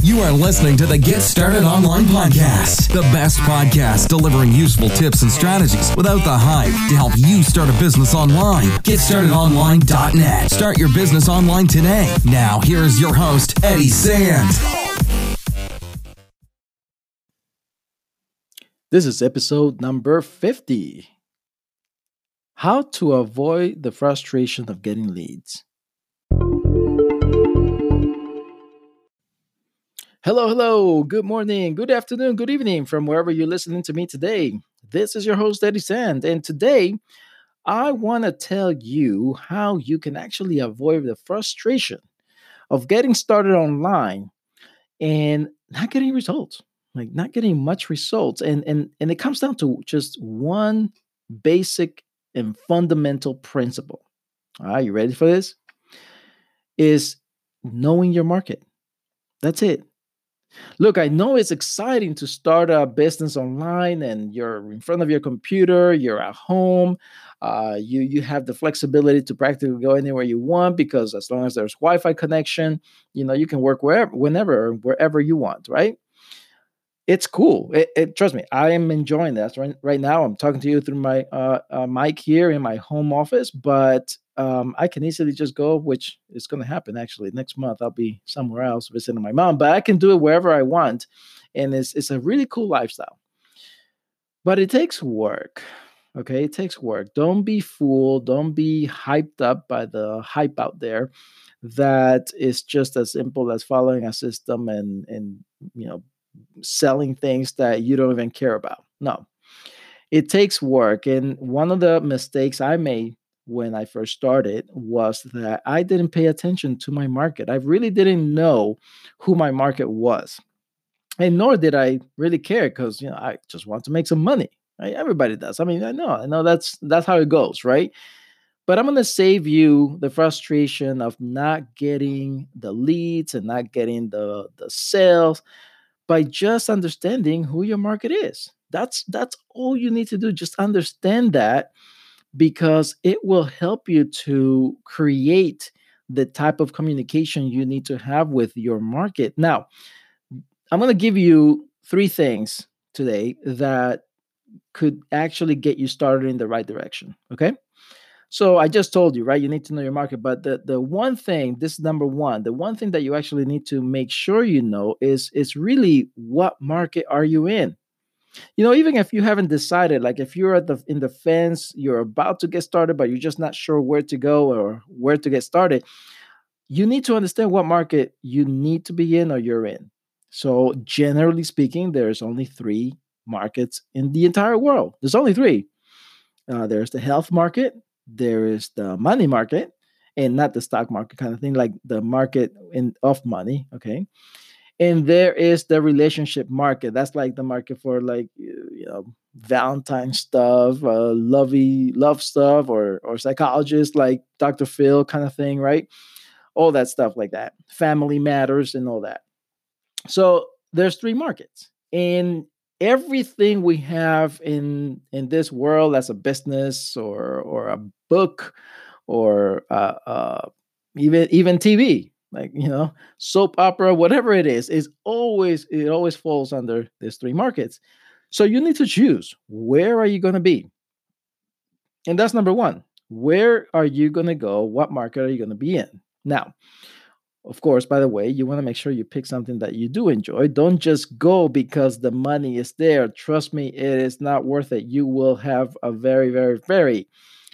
You are listening to the Get Started Online podcast, the best podcast delivering useful tips and strategies without the hype to help you start a business online. GetStartedOnline.net. Start your business online today. Now, here is your host, Eddie Sand. This is episode number 50. How to avoid the frustration of getting leads. Hello. Good morning, good afternoon, good evening from wherever you're listening to me today. This is your host, Eddie Sand. And today, I want to tell you how you can actually avoid the frustration of getting started online and not getting results, like not getting much results. And it comes down to just one basic and fundamental principle. All right, you ready for this? Is knowing your market. That's it. Look, I know it's exciting to start a business online and you're in front of your computer, you're at home, you have the flexibility to practically go anywhere you want because as long as there's Wi-Fi connection, you can work wherever you want, right? It's cool. Trust me, I am enjoying that. Right now, I'm talking to you through my mic here in my home office, but I can easily just go, which is going to happen actually. Next month, I'll be somewhere else visiting my mom, but I can do it wherever I want. And it's a really cool lifestyle. But it takes work. Okay, it takes work. Don't be fooled. Don't be hyped up by the hype out there that is just as simple as following a system and selling things that you don't even care about. No, it takes work. And one of the mistakes I made when I first started was that I didn't pay attention to my market. I really didn't know who my market was. And nor did I really care because, I just want to make some money. Right? Everybody does. I mean, I know that's how it goes, right? But I'm going to save you the frustration of not getting the leads and not getting the sales by just understanding who your market is. That's all you need to do. Just understand that because it will help you to create the type of communication you need to have with your market. Now, I'm going to give you 3 things today that could actually get you started in the right direction, okay? So I just told you, right? You need to know your market. But the one thing, this is number one, the one thing that you actually need to make sure you know is really what market are you in? Even if you haven't decided, like if you're in the fence, you're about to get started, but you're just not sure where to go or where to get started, you need to understand what market you need to be in or you're in. So generally speaking, there's only 3 markets in the entire world. There's only 3. There's the health market, there is the money market, and not the stock market kind of thing, like the market of money, okay? And there is the relationship market. That's like the market for like Valentine stuff, love stuff, or psychologists like Dr. Phil kind of thing, right? All that stuff like that, family matters and all that. So there's 3 markets, and everything we have in this world as a business or a book or even TV, like soap opera, whatever it is, it always falls under these 3 markets. So you need to choose, where are you going to be? And that's number 1. Where are you going to go? What market are you going to be in? Now, of course, by the way, you want to make sure you pick something that you do enjoy. Don't just go because the money is there. Trust me, it is not worth it. You will have a very, very, very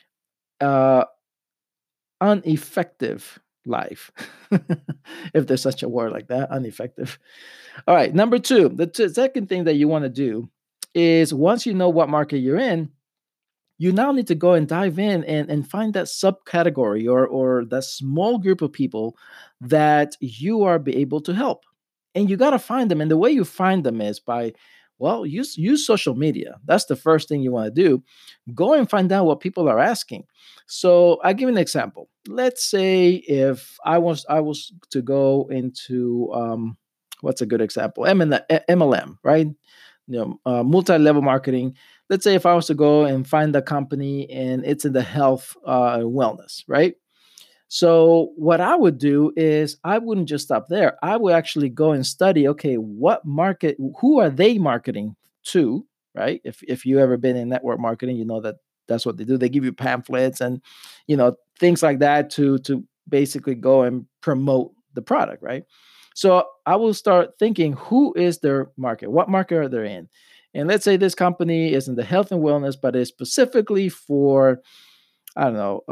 ineffective life, if there's such a word like that, ineffective. All right, number 2, the second thing that you want to do is once you know what market you're in, you now need to go and dive in and find that subcategory or that small group of people that you are be able to help. And you got to find them. And the way you find them is by, use social media. That's the first thing you want to do. Go and find out what people are asking. So I'll give you an example. Let's say if I was to go into, what's a good example? MLM, right? Multi-level marketing. Let's say if I was to go and find a company and it's in the health wellness, right? So what I would do is I wouldn't just stop there. I would actually go and study, okay, what market, who are they marketing to, right? If you ever been in network marketing, you know that that's what they do. They give you pamphlets and things like that to basically go and promote the product, right? So I will start thinking, who is their market? What market are they in? And let's say this company is in the health and wellness, but is specifically for, I don't know,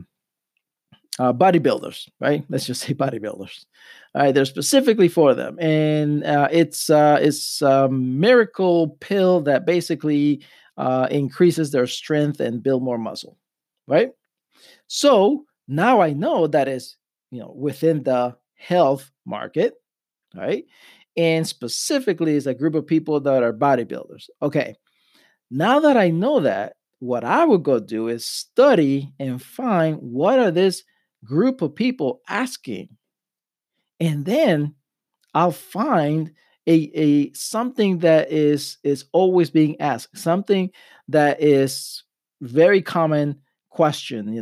bodybuilders, right? Let's just say bodybuilders. All right, they're specifically for them, and it's a miracle pill that basically increases their strength and build more muscle, right? So now I know that is within the health market, right? And specifically is a group of people that are bodybuilders. Okay, now that I know that, what I would go do is study and find what are this group of people asking. And then I'll find a something that is always being asked, something that is very common question,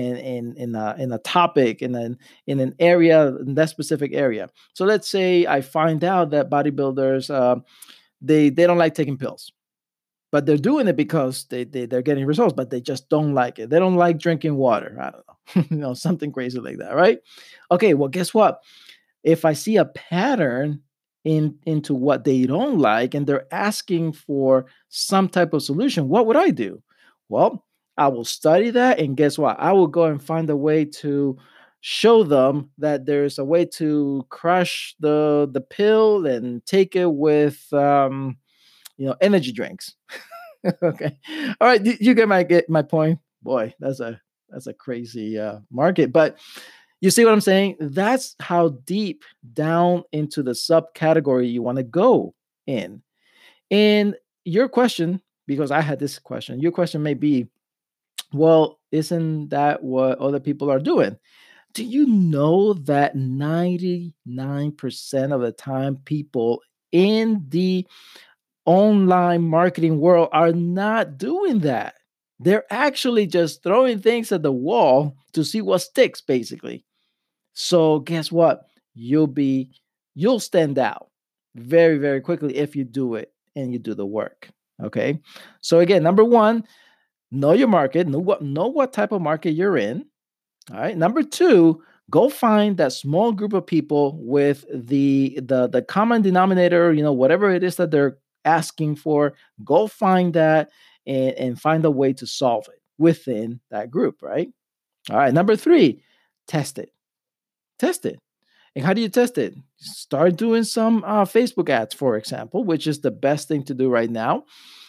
in a topic, in an area, in that specific area. So let's say I find out that bodybuilders, they don't like taking pills, but they're doing it because they're getting results, but they just don't like it. They don't like drinking water. I don't know, something crazy like that, right? Okay, well, guess what? If I see a pattern into what they don't like and they're asking for some type of solution, what would I do? Well, I will study that, and guess what? I will go and find a way to show them that there's a way to crush the pill and take it with energy drinks. Okay. All right. You get my point. Boy, that's a crazy market. But you see what I'm saying? That's how deep down into the subcategory you want to go in. And your question, because I had this question, your question may be, well, isn't that what other people are doing? Do you know that 99% of the time people in the online marketing world are not doing that? They're actually just throwing things at the wall to see what sticks, basically. So guess what? You'll stand out very, very quickly if you do it and you do the work. Okay. So again, number one, know your market, know what type of market you're in. All right. Number two, go find that small group of people with the common denominator, whatever it is that they're asking for. Go find that and find a way to solve it within that group, right? All right. Number three, test it. Test it. And how do you test it? Start doing some Facebook ads, for example, which is the best thing to do right now.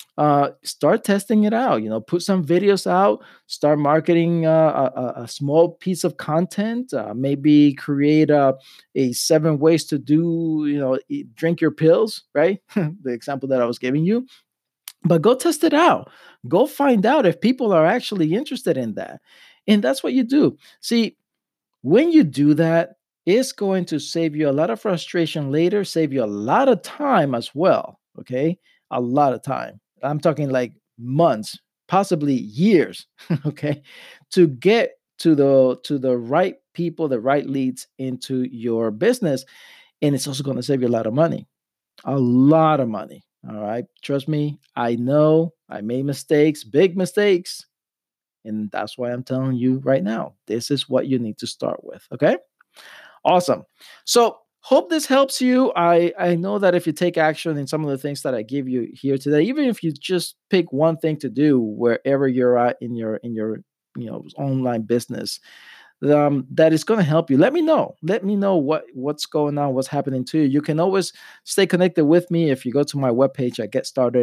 Start testing it out. Put some videos out. Start marketing a small piece of content. Maybe create a 7 ways to do. Drink your pills. Right, the example that I was giving you. But go test it out. Go find out if people are actually interested in that, and that's what you do. See, when you do that, it's going to save you a lot of frustration later, save you a lot of time as well. Okay. A lot of time. I'm talking like months, possibly years. Okay. To get to the right people, the right leads into your business. And it's also going to save you a lot of money. A lot of money. All right. Trust me, I know I made mistakes, big mistakes. And that's why I'm telling you right now, this is what you need to start with. Okay. Awesome. So hope this helps you. I know that if you take action in some of the things that I give you here today, even if you just pick one thing to do wherever you're at in your online business, that is going to help you. Let me know. Let me know what's going on, what's happening to you. You can always stay connected with me if you go to my webpage at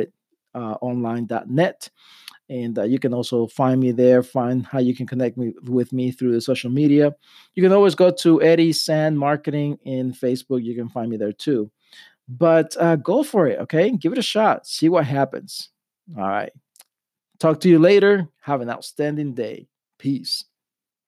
getstartedonline.net. And you can also find me there, find how you can connect with me through the social media. You can always go to Eddie San Marketing in Facebook. You can find me there too. But go for it, okay? Give it a shot. See what happens. All right. Talk to you later. Have an outstanding day. Peace.